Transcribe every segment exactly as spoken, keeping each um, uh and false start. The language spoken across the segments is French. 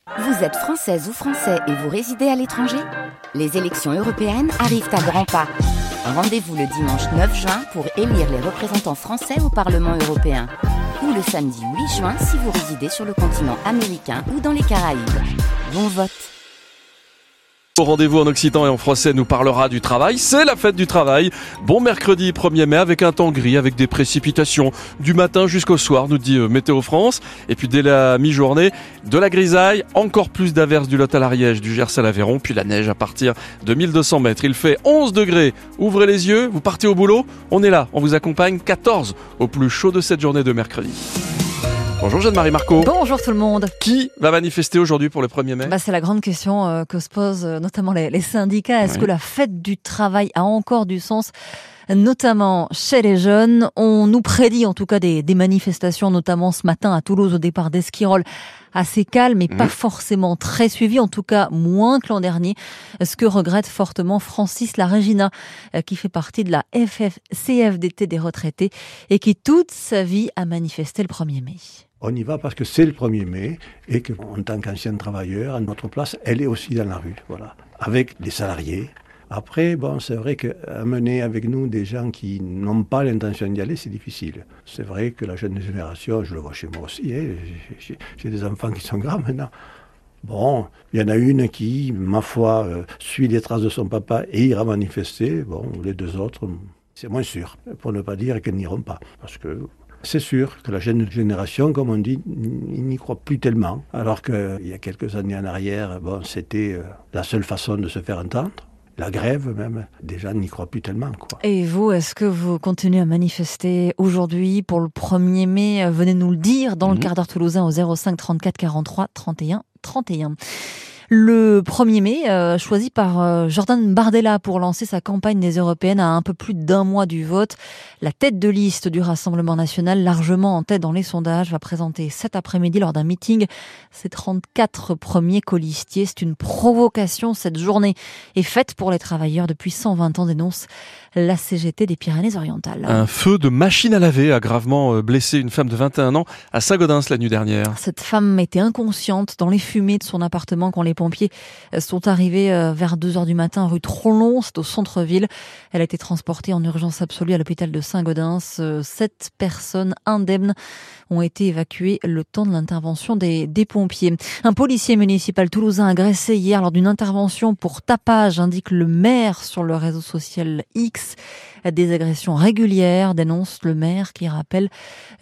Vous êtes française ou français et vous résidez à l'étranger ? Les élections européennes arrivent à grands pas. Rendez-vous le dimanche neuf juin pour élire les représentants français au Parlement européen. Ou le samedi huit juin si vous résidez sur le continent américain ou dans les Caraïbes. Bon vote! Au rendez-vous en occitan et en français nous parlera du travail, c'est la fête du travail. Bon mercredi premier mai avec un temps gris, avec des précipitations du matin jusqu'au soir, nous dit euh, Météo France. Et puis dès la mi-journée, de la grisaille, encore plus d'averses du Lot à l'Ariège, du Gers à l'Aveyron, puis la neige à partir de mille deux cents mètres. Il fait onze degrés, ouvrez les yeux, vous partez au boulot, on est là, on vous accompagne, quatorze au plus chaud de cette journée de mercredi. Bonjour Jeanne-Marie Marco. Bonjour tout le monde. Qui va manifester aujourd'hui pour le premier mai ? Bah, c'est la grande question euh, que se posent euh, notamment les, les syndicats. Est-ce oui. que la fête du travail a encore du sens ? Notamment chez les jeunes. On nous prédit en tout cas des, des manifestations, notamment ce matin à Toulouse au départ d'Esquirol, assez calme et mmh. pas forcément très suivi, en tout cas moins que l'an dernier. Ce que regrette fortement Francis Laregina, qui fait partie de la F F C F D T des retraités et qui toute sa vie a manifesté le premier mai. On y va parce que c'est le premier mai et qu'en tant qu'ancien travailleur, notre place, elle est aussi dans la rue, voilà, avec les salariés. Après, bon, c'est vrai qu'amener avec nous des gens qui n'ont pas l'intention d'y aller, c'est difficile. C'est vrai que la jeune génération, je le vois chez moi aussi, hein, j'ai, j'ai des enfants qui sont grands maintenant. Bon, il y en a une qui, ma foi, euh, suit les traces de son papa et ira manifester. Bon, les deux autres, c'est moins sûr, pour ne pas dire qu'elles n'iront pas. Parce que c'est sûr que la jeune génération, comme on dit, ils n'y croient plus tellement. Alors qu'il y a quelques années en arrière, bon, c'était euh, la seule façon de se faire entendre. La grève même, des gens n'y croient plus tellement, quoi. Et vous, est-ce que vous continuez à manifester aujourd'hui pour le premier mai ? Venez nous le dire dans mmh. le quart d'heure toulousain au zéro cinq trente-quatre quarante-trois trente et un trente et un. Le premier mai, euh, choisi par euh, Jordan Bardella pour lancer sa campagne des européennes à un peu plus d'un mois du vote. La tête de liste du Rassemblement national, largement en tête dans les sondages, va présenter cet après-midi lors d'un meeting ses trente-quatre premiers colistiers. C'est une provocation. Cette journée est faite pour les travailleurs depuis cent vingt ans, dénonce la C G T des Pyrénées-Orientales. Un feu de machine à laver a gravement blessé une femme de vingt et un ans à Saint-Gaudens la nuit dernière. Cette femme était inconsciente dans les fumées de son appartement quand les pompiers sont arrivés vers deux heures du matin rue Trollon, c'est au centre-ville. Elle a été transportée en urgence absolue à l'hôpital de Saint-Gaudens. Sept personnes indemnes ont été évacuées le temps de l'intervention des, des pompiers. Un policier municipal toulousain agressé hier lors d'une intervention pour tapage, indique le maire sur le réseau social X. Des agressions régulières, dénonce le maire qui rappelle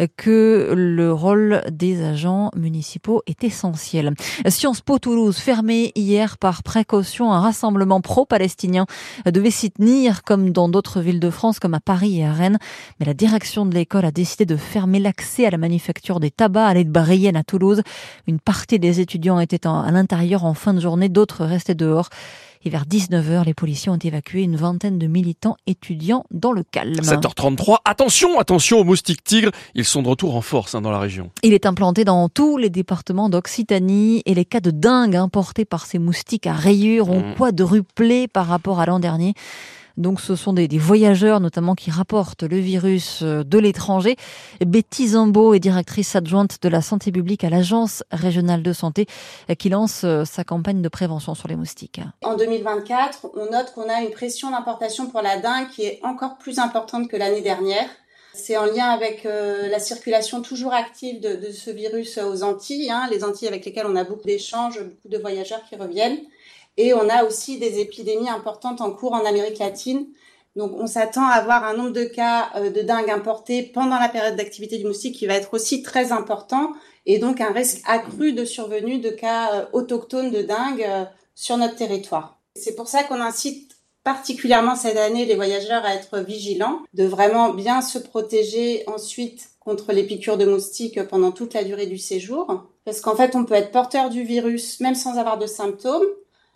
que le rôle des agents municipaux est essentiel. Sciences Po Toulouse, fermé hier par précaution, un rassemblement pro-palestinien devait s'y tenir comme dans d'autres villes de France, comme à Paris et à Rennes. Mais la direction de l'école a décidé de fermer l'accès à la manufacture des tabacs à l'aide de Brienne à Toulouse. Une partie des étudiants étaient à l'intérieur en fin de journée, d'autres restaient dehors. Et vers dix-neuf heures, les policiers ont évacué une vingtaine de militants étudiants dans le calme. sept heures trente-trois, attention, attention aux moustiques tigres, ils sont de retour en force hein, dans la région. Il est implanté dans tous les départements d'Occitanie et les cas de dengue importés par ces moustiques à rayures ont mmh. quadruplé par rapport à l'an dernier. Donc ce sont des, des voyageurs notamment qui rapportent le virus de l'étranger. Betty Zambo est directrice adjointe de la santé publique à l'Agence régionale de santé qui lance sa campagne de prévention sur les moustiques. En deux mille vingt-quatre, on note qu'on a une pression d'importation pour la dengue qui est encore plus importante que l'année dernière. C'est en lien avec euh, la circulation toujours active de, de ce virus aux Antilles, hein, les Antilles avec lesquelles on a beaucoup d'échanges, beaucoup de voyageurs qui reviennent. Et on a aussi des épidémies importantes en cours en Amérique latine. Donc, on s'attend à avoir un nombre de cas de dengue importés pendant la période d'activité du moustique qui va être aussi très important. Et donc, un risque accru de survenue de cas autochtones de dengue sur notre territoire. C'est pour ça qu'on incite particulièrement cette année les voyageurs à être vigilants, de vraiment bien se protéger ensuite contre les piqûres de moustiques pendant toute la durée du séjour. Parce qu'en fait, on peut être porteur du virus même sans avoir de symptômes.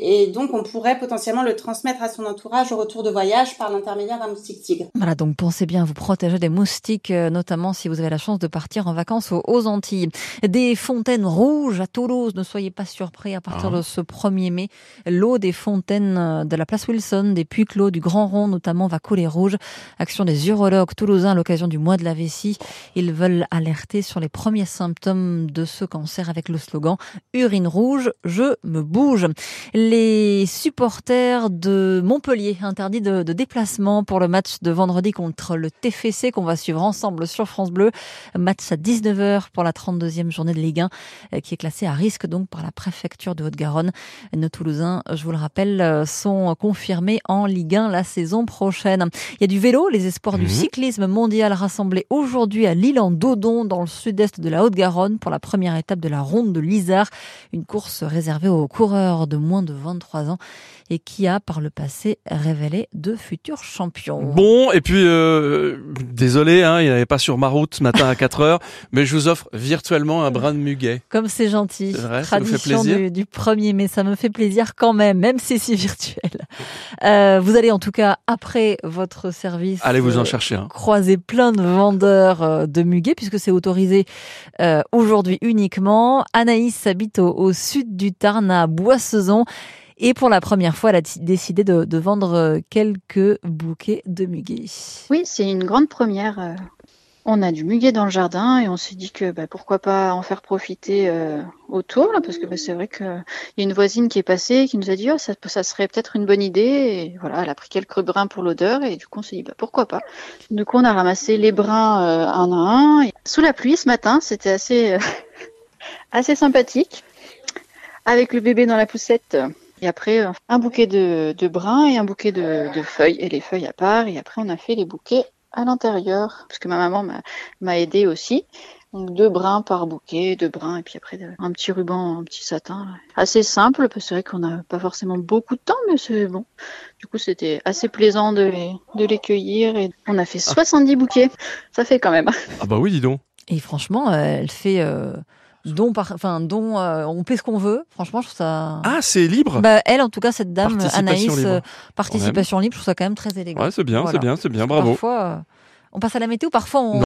Et donc, on pourrait potentiellement le transmettre à son entourage au retour de voyage par l'intermédiaire d'un moustique tigre. Voilà, donc pensez bien à vous protéger des moustiques, notamment si vous avez la chance de partir en vacances aux Antilles. Des fontaines rouges à Toulouse, ne soyez pas surpris à partir ah. de ce premier mai. L'eau des fontaines de la place Wilson, des puits clos, du Grand Rond notamment, va couler rouge. Action des urologues toulousains à l'occasion du mois de la vessie. Ils veulent alerter sur les premiers symptômes de ce cancer avec le slogan « Urine rouge, je me bouge ». Les supporters de Montpellier interdits de, de déplacement pour le match de vendredi contre le T F C qu'on va suivre ensemble sur France Bleu. Match à dix-neuf heures pour la trente-deuxième journée de Ligue un qui est classée à risque donc par la préfecture de Haute-Garonne. Nos Toulousains, je vous le rappelle, sont confirmés en Ligue un la saison prochaine. Il y a du vélo, les espoirs mmh. du cyclisme mondial rassemblés aujourd'hui à L'Isle-en-Dodon dans le sud-est de la Haute-Garonne pour la première étape de la ronde de l'Isard. Une course réservée aux coureurs de moins de vingt-trois ans et qui a par le passé révélé de futurs champions. Bon, et puis euh, désolé, hein, il n'y avait pas sur ma route ce matin à quatre heures, mais je vous offre virtuellement un brin de muguet. Comme c'est gentil. C'est vrai, Tradition ça vous fait plaisir du, du premier mai, ça me fait plaisir quand même, même si c'est virtuel. Euh, vous allez en tout cas, après votre service, allez vous en chercher un. Euh, croiser plein de vendeurs euh, de muguet, puisque c'est autorisé euh, aujourd'hui uniquement. Anaïs habite au, au sud du Tarn, à Boissezon. Et pour la première fois, elle a décidé de, de vendre quelques bouquets de muguet. Oui, c'est une grande première. On a du muguet dans le jardin et on s'est dit que bah, pourquoi pas en faire profiter euh, autour, là, parce que bah, c'est vrai qu'il y a une voisine qui est passée qui nous a dit oh, ça, ça serait peut-être une bonne idée. Et voilà, elle a pris quelques brins pour l'odeur et du coup on s'est dit bah, pourquoi pas. Du coup on a ramassé les brins euh, un à un. Et sous la pluie ce matin, c'était assez, euh, assez sympathique. Avec le bébé dans la poussette. Et après, un bouquet de, de brins et un bouquet de, de feuilles. Et les feuilles à part. Et après, on a fait les bouquets à l'intérieur. Parce que ma maman m'a, m'a aidé aussi. Donc, deux brins par bouquet, deux brins. Et puis après, un petit ruban, un petit satin. Assez simple. Parce que c'est vrai qu'on n'a pas forcément beaucoup de temps. Mais c'est bon. Du coup, c'était assez plaisant de les, de les cueillir. Et on a fait soixante-dix bouquets. Ça fait quand même. Ah bah oui, dis donc. Et franchement, elle fait... Euh... dont par, enfin dont euh, on paie ce qu'on veut. Franchement, je trouve ça. Ah, c'est libre. Bah elle, en tout cas, cette dame participation Anaïs, libre. Euh, participation libre, je trouve ça quand même très élégant. Ouais, c'est bien, voilà. c'est bien, c'est bien, bravo. Parfois, euh, on passe à la météo, parfois on.